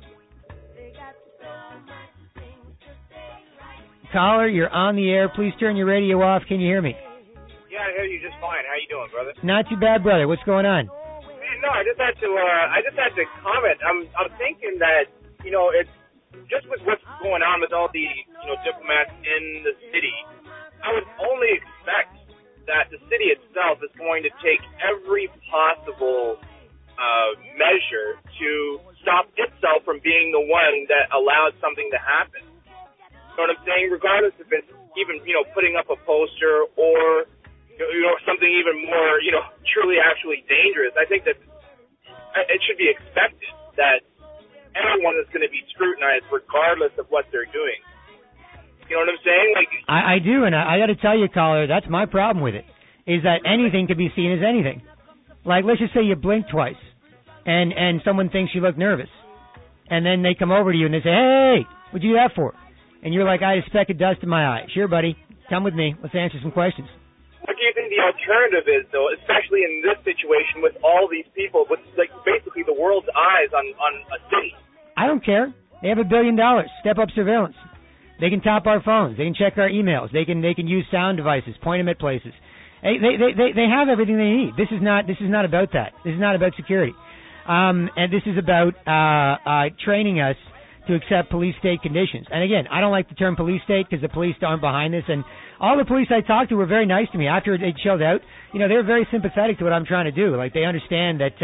Caller, you're on the air. Please turn your radio off. Can you hear me? Yeah, I hear you just fine. How you doing, brother? Not too bad, brother. What's going on? Man, no, I just had to comment. I'm thinking that, it's just with what's going on with all the, diplomats in the city, I would only expect that the city itself is going to take every possible measure to stop itself from being the one that allowed something to happen. You know what I'm saying? Regardless if it's even, putting up a poster or, something even more, truly actually dangerous. I think that it should be expected that everyone is going to be scrutinized regardless of what they're doing. You know what I'm saying? I do, and I got to tell you, caller, that's my problem with it, is that anything could be seen as anything. Like, let's just say you blink twice, and someone thinks you look nervous, and then they come over to you and they say, hey, what'd you do that for? And you're like, I had a speck of dust in my eye. Sure, buddy, come with me. Let's answer some questions. What do you think the alternative is, though, especially in this situation with all these people, with basically the world's eyes on a city? I don't care. They have $1 billion. Step up surveillance. They can top our phones. They can check our emails. They can use sound devices, point them at places. They have everything they need. This is not about that. This is not about security. And this is about training us to accept police state conditions. And again, I don't like the term police state because the police aren't behind this. And all the police I talked to were very nice to me after they chilled out. They were very sympathetic to what I'm trying to do. Like, they understand that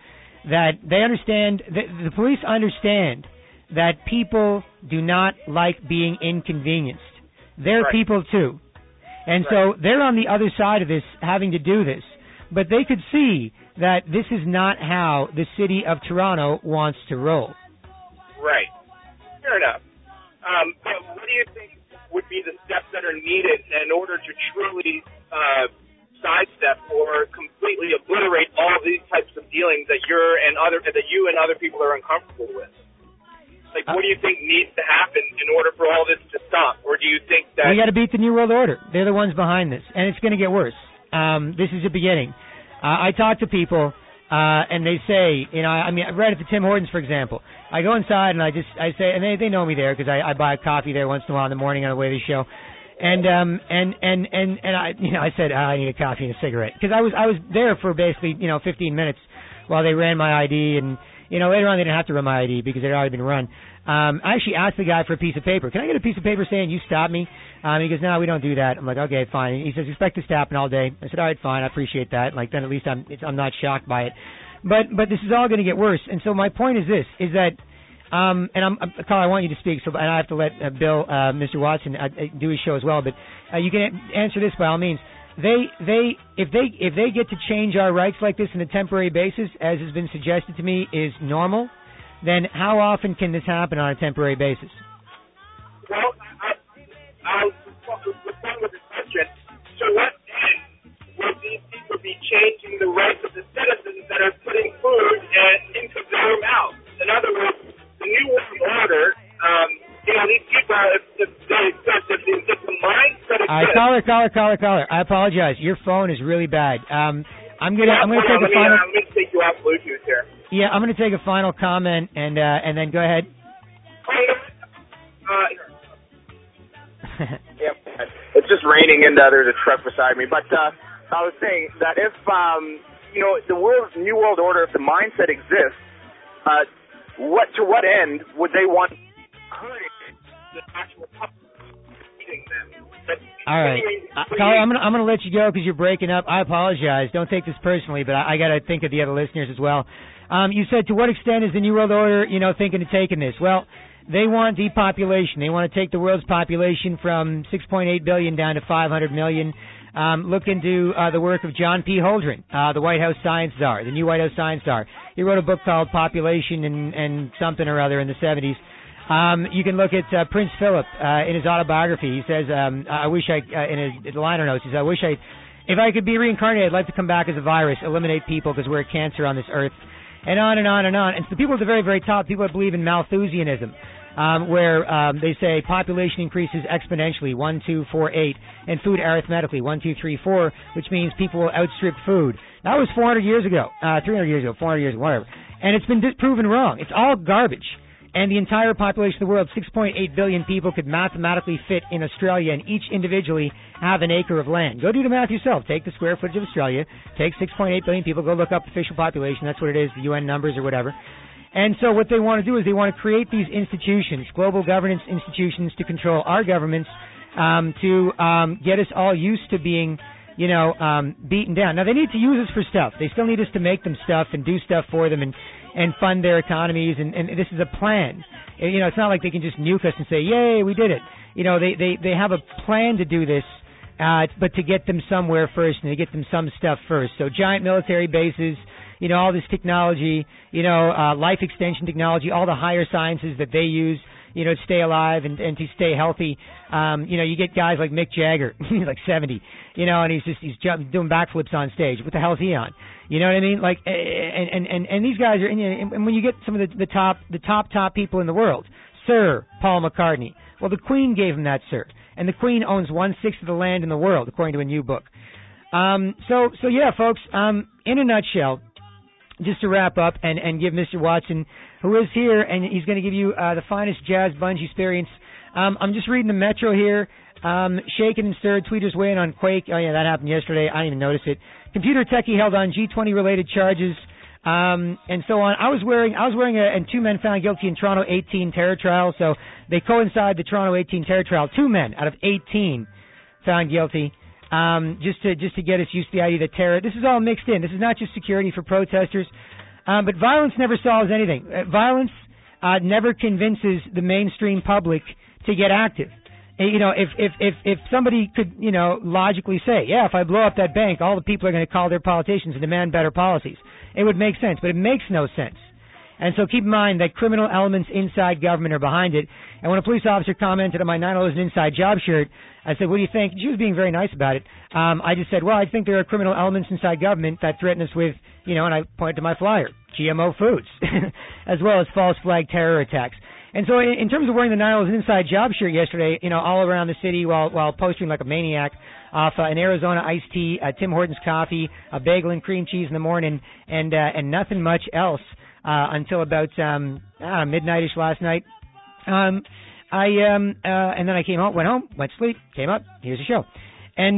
the police understand that people do not like being inconvenienced. They're people too. And so they're on the other side of this, having to do this. But they could see that this is not how the city of Toronto wants to roll. Right. Fair enough. But what do you think would be the steps that are needed in order to truly sidestep or completely obliterate all these types of dealings that you and other people are uncomfortable with? Like, what do you think needs to happen in order for all this to stop? Or do you think that... We got to beat the New World Order. They're the ones behind this. And it's going to get worse. This is the beginning. I talk to people, and they say, I read it to Tim Hortons, for example. I go inside and I say, and they know me there because I buy a coffee there once in a while in the morning on the way to the show. And I said, I need a coffee and a cigarette. Because I was there for basically, 15 minutes while they ran my ID, and later on they didn't have to run my ID because it had already been run. I actually asked the guy for a piece of paper. Can I get a piece of paper saying you stopped me? He goes, no, we don't do that. I'm like, okay, fine. He says, expect this to happen all day. I said, all right, fine, I appreciate that. Like, then at least I'm not shocked by it. But this is all going to get worse. And so my point is this, is that, Carl, I want you to speak, and I have to let Bill, Mr. Watson, do his show as well, but you can answer this by all means. If they get to change our rights like this on a temporary basis, as has been suggested to me, is normal, then how often can this happen on a temporary basis? Well, I'll respond with a question. So what then would these people be changing the rights of the citizens that are putting food into their mouths? In other words, the New World Order, these people, if the mindset exists... Caller, I apologize. Your phone is really bad. I'm gonna take you off Bluetooth here. Yeah, I'm gonna take a final comment and then go ahead. Yep. It's just raining and there's a truck beside me. But I was saying that if the New World Order, if the mindset exists, to what end would they want the actual public eating them? All right, Caller, I'm gonna let you go because you're breaking up. I apologize. Don't take this personally, but I got to think of the other listeners as well. You said, to what extent is the New World Order, thinking of taking this? Well, they want depopulation. They want to take the world's population from 6.8 billion down to 500 million. Look into the work of John P. Holdren, the White House science czar, the new White House science czar. He wrote a book called Population and something or other in the 70s. You can look at Prince Philip in his autobiography. He says, in his liner notes, he says, if I could be reincarnated, I'd like to come back as a virus, eliminate people because we're a cancer on this earth. And on and on and on. And so the people at the very, very top, people that believe in Malthusianism, where they say population increases exponentially, 1, 2, 4, 8, and food arithmetically, 1, 2, 3, 4, which means people will outstrip food. That was 400 years ago, 300 years ago, 400 years ago, whatever. And it's been proven wrong. It's all garbage. And the entire population of the world, 6.8 billion people, could mathematically fit in Australia and each individually have an acre of land. Go do the math yourself. Take the square footage of Australia, take 6.8 billion people, go look up official population, that's what it is, the UN numbers or whatever. And so what they want to do is they want to create these institutions, global governance institutions, to control our governments, to get us all used to being, beaten down. Now, they need to use us for stuff. They still need us to make them stuff and do stuff for them and fund their economies, and this is a plan. It's not like they can just nuke us and say, yay, we did it. They have a plan to do this but to get them somewhere first and to get them some stuff first. So giant military bases, all this technology, life extension technology, all the higher sciences that they use, to stay alive and to stay healthy. You get guys like Mick Jagger, he's like 70, and he's doing backflips on stage. What the hell is he on? You know what I mean? Like, and these guys are, and when you get some of the top people in the world, Sir Paul McCartney. Well, the Queen gave him that cert, and the Queen owns 1/6 of the land in the world, according to a new book. So yeah, folks. In a nutshell, just to wrap up and give Mr. Watson, who is here, and he's going to give you the finest jazz bungee experience. I'm just reading the Metro here. Shaken and stirred, tweeters weigh in on Quake. Oh yeah, that happened yesterday. I didn't even notice it. Computer techie held on G20 related charges, and so on. I was wearing and 2 men found guilty in Toronto 18 terror trial. So they coincide the Toronto 18 terror trial. 2 men out of 18 found guilty. Just to get us used to the idea that terror. This is all mixed in. This is not just security for protesters, but violence never solves anything. Violence never convinces the mainstream public to get active. If somebody could, logically say, yeah, if I blow up that bank, all the people are going to call their politicians and demand better policies. It would make sense, but it makes no sense. And so keep in mind that criminal elements inside government are behind it. And when a police officer commented on my 9/11 inside job shirt, I said, what do you think? She was being very nice about it. I just said, well, I think there are criminal elements inside government that threaten us with, and I pointed to my flyer, GMO foods, as well as false flag terror attacks. And so in terms of wearing the 9/11 inside job shirt yesterday, all around the city while posting like a maniac off an Arizona iced tea, Tim Hortons coffee, a bagel and cream cheese in the morning, and nothing much else until about midnight-ish last night. And then I came home, went to sleep, came up, here's the show. And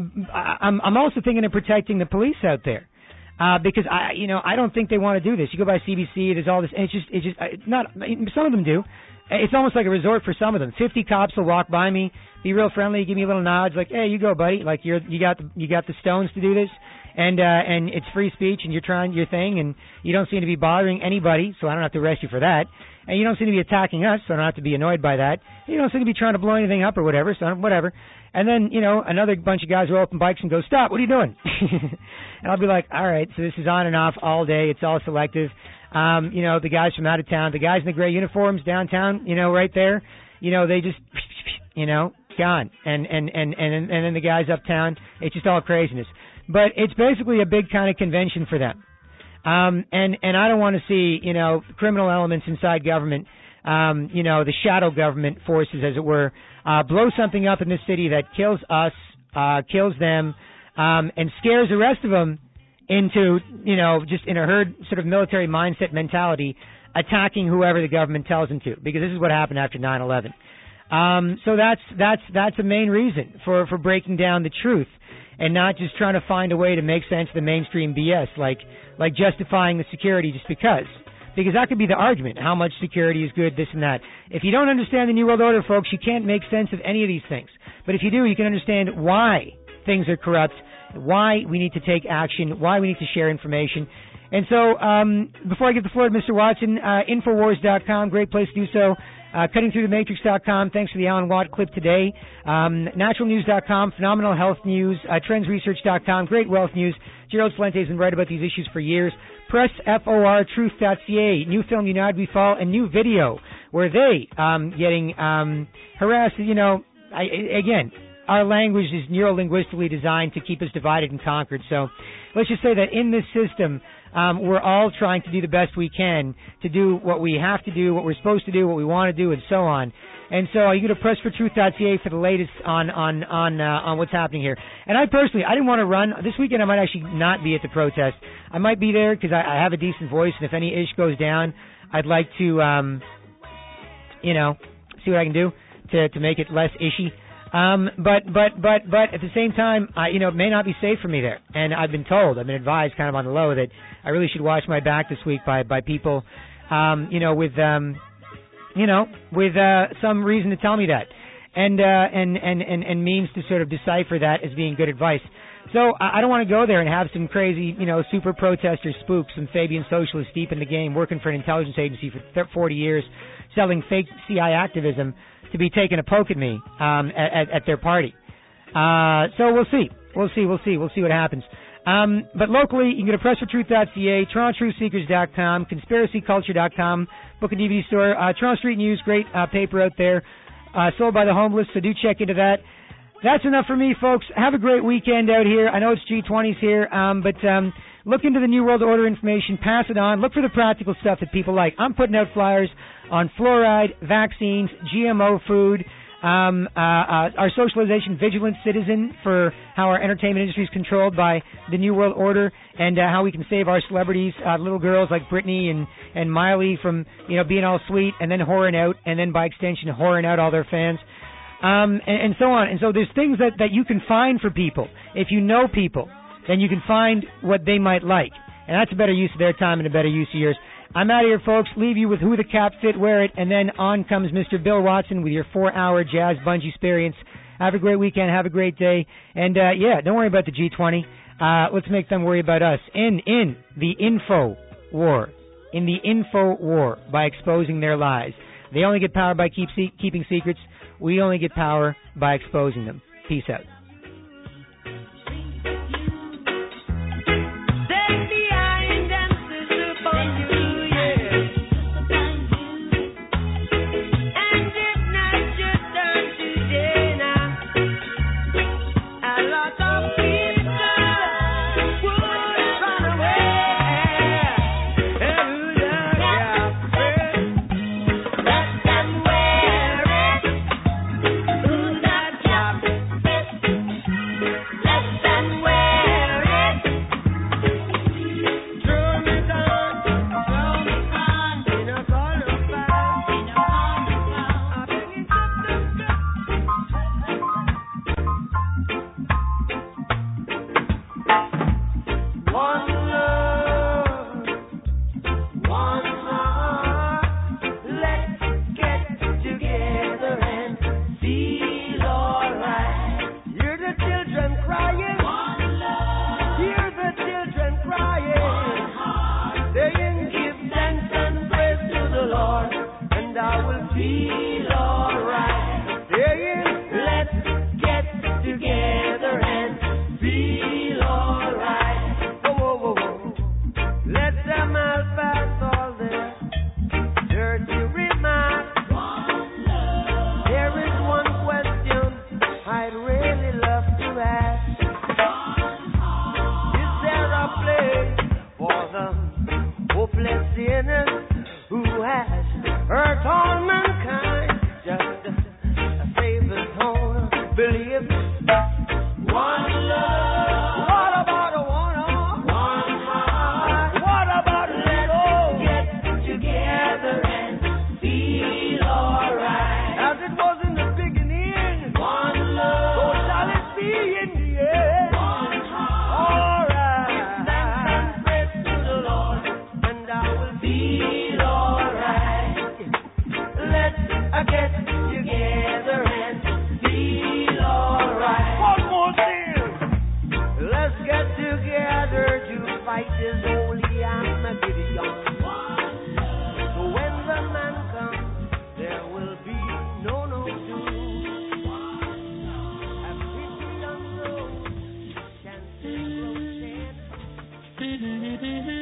I'm also thinking of protecting the police out there. Because I don't think they want to do this. You go by CBC, there's all this, and it's just not, some of them do. It's almost like a resort for some of them. 50 cops will walk by me, be real friendly, give me a little nod, like, hey, you go, buddy, like you got the stones to do this, and it's free speech, and you're trying your thing, and you don't seem to be bothering anybody, so I don't have to arrest you for that. And you don't seem to be attacking us, so I don't have to be annoyed by that. You don't seem to be trying to blow anything up or whatever, so whatever. And then, another bunch of guys roll up on bikes and go, stop, what are you doing? And I'll be like, all right, so this is on and off all day. It's all selective. The guys from out of town, the guys in the gray uniforms downtown, right there, they just, gone. And then the guys uptown, it's just all craziness. But it's basically a big kind of convention for them. And I don't want to see, criminal elements inside government, the shadow government forces, as it were, blow something up in this city that kills us, kills them, and scares the rest of them into, just in a herd sort of military mindset mentality, attacking whoever the government tells them to, because this is what happened after 9/11. So that's the main reason for breaking down the truth and not just trying to find a way to make sense of the mainstream BS, like justifying the security just because that could be the argument. How much security is good, this and that. If you don't understand the New World Order, folks, you can't make sense of any of these things. But if you do, you can understand why things are corrupt, why we need to take action, why we need to share information. And so, before I give the floor to Mr. Watson, Infowars.com, great place to do so. CuttingThroughTheMatrix.com, thanks for the Alan Watt clip today. NaturalNews.com, phenomenal health news. TrendsResearch.com, great wealth news. Gerald Fuentes has been right about these issues for years. Press FOR, Truth.ca, New Film United We Fall, and New Video, where they getting harassed. Again, our language is neurolinguistically designed to keep us divided and conquered. So let's just say that in this system, we're all trying to do the best we can to do what we have to do, what we're supposed to do, what we want to do, and so on. And so you go to pressfortruth.ca for the latest on what's happening here. And I personally, I didn't want to run. This weekend I might actually not be at the protest. I might be there because I have a decent voice, and if any ish goes down, I'd like to, see what I can do to make it less ishy. But at the same time, it may not be safe for me there. And I've been advised kind of on the low that I really should watch my back this week by people, with some reason to tell me that. And means to sort of decipher that as being good advice. So I don't want to go there and have some crazy, super protester spooks, some Fabian socialists deep in the game, working for an intelligence agency for 40 years, selling fake CI activism, to be taking a poke at me at their party. So we'll see. We'll see what happens. But locally, you can go to pressfortruth.ca, TorontoTruthSeekers.com, ConspiracyCulture.com, book and DVD store, Toronto Street News, great paper out there, sold by the homeless, so do check into that. That's enough for me, folks. Have a great weekend out here. I know it's G20s here, but look into the New World Order information, pass it on, look for the practical stuff that people like. I'm putting out flyers on fluoride, vaccines, GMO food, our socialization vigilant citizen for how our entertainment industry is controlled by the New World Order, and how we can save our celebrities, little girls like Britney and Miley from being all sweet and then whoring out, and then by extension whoring out all their fans, and so on. And so there's things that you can find for people. If you know people, then you can find what they might like, and that's a better use of their time and a better use of yours. I'm out of here, folks. Leave you with Who the Cap Fit, Wear It, and then on comes Mr. Bill Watson with your 4-hour jazz bungee experience. Have a great weekend. Have a great day. And, don't worry about the G20. Let's make them worry about us. In the info war. In the info war by exposing their lies. They only get power by keeping secrets. We only get power by exposing them. Peace out. Let's get together to fight this holy Armageddon.